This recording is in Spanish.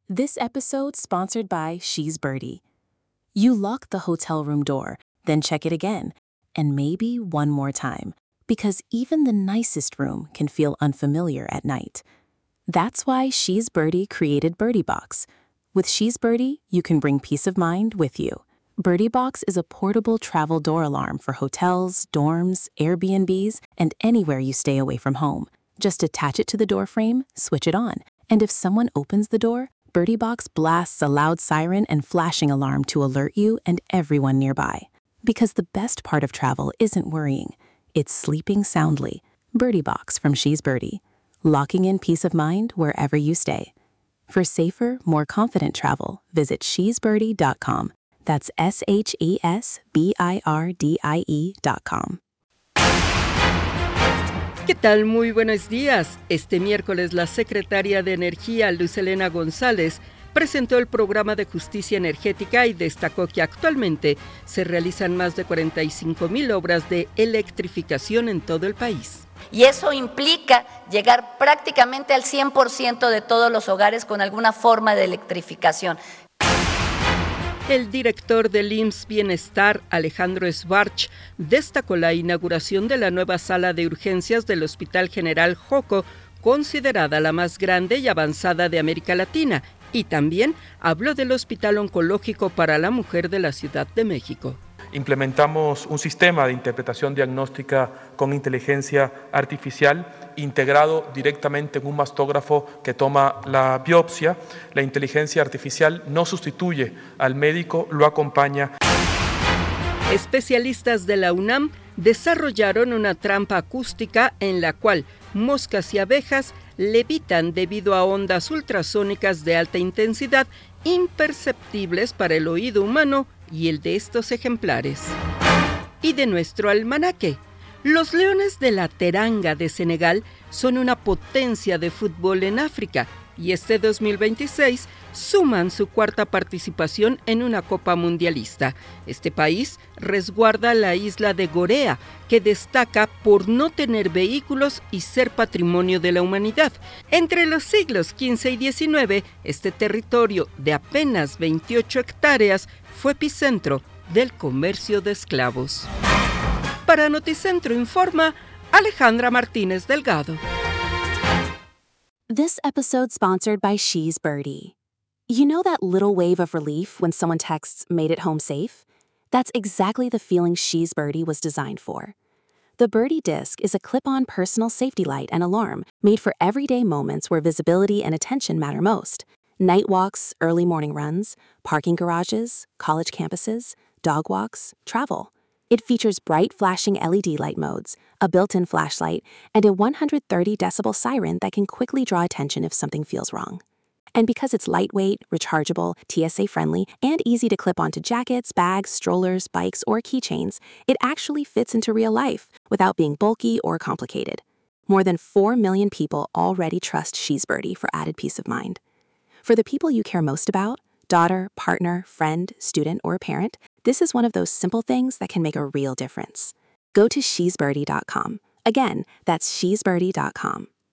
This episode sponsored by She's Birdie. You lock the hotel room door, then check it again, and maybe one more time, because even the nicest room can feel unfamiliar at night. That's why She's Birdie created Birdie Box. With She's Birdie, you can bring peace of mind with you. Birdie Box is a portable travel door alarm for hotels, dorms, Airbnbs, and anywhere you stay away from home. Just attach it to the door frame, switch it on, and if someone opens the door, Birdie Box blasts a loud siren and flashing alarm to alert you and everyone nearby. Because the best part of travel isn't worrying, it's sleeping soundly. Birdie Box from She's Birdie, locking in peace of mind wherever you stay. For safer, more confident travel, visit shesbirdie.com. That's SHESBIRDIE.com. ¿Qué tal? Muy buenos días. Este miércoles la secretaria de Energía, Luz Helena González, presentó el programa de justicia energética y destacó que actualmente se realizan más de 45,000 obras de electrificación en todo el país. Y eso implica llegar prácticamente al 100% de todos los hogares con alguna forma de electrificación. El director del IMSS Bienestar, Alejandro Schwartz, destacó la inauguración de la nueva sala de urgencias del Hospital General Joco, considerada la más grande y avanzada de América Latina, y también habló del Hospital Oncológico para la Mujer de la Ciudad de México. Implementamos un sistema de interpretación diagnóstica con inteligencia artificial integrado directamente en un mastógrafo que toma la biopsia. La inteligencia artificial no sustituye al médico, lo acompaña. Especialistas de la UNAM desarrollaron una trampa acústica en la cual moscas y abejas levitan debido a ondas ultrasónicas de alta intensidad imperceptibles para el oído humano y el de estos ejemplares. Y de nuestro almanaque, los Leones de la Teranga de Senegal son una potencia de fútbol en África y este 2026 suman su cuarta participación en una Copa Mundialista. Este país resguarda la isla de Gorea, que destaca por no tener vehículos y ser patrimonio de la humanidad. Entre los siglos XV y XIX, este territorio de apenas 28 hectáreas fue epicentro del comercio de esclavos. Para Noticentro informa Alejandra Martínez Delgado. This episode sponsored by She's Birdie. You know that little wave of relief when someone texts, "Made it home safe"? That's exactly the feeling She's Birdie was designed for. The Birdie Disc is a clip-on personal safety light and alarm made for everyday moments where visibility and attention matter most. Night walks, early morning runs, parking garages, college campuses, dog walks, travel. It features bright flashing LED light modes, a built-in flashlight, and a 130 decibel siren that can quickly draw attention if something feels wrong. And because it's lightweight, rechargeable, TSA-friendly, and easy to clip onto jackets, bags, strollers, bikes, or keychains, it actually fits into real life without being bulky or complicated. More than 4 million people already trust She's Birdie for added peace of mind. For the people you care most about, daughter, partner, friend, student, or parent, this is one of those simple things that can make a real difference. Go to shesbirdie.com. Again, that's shesbirdie.com.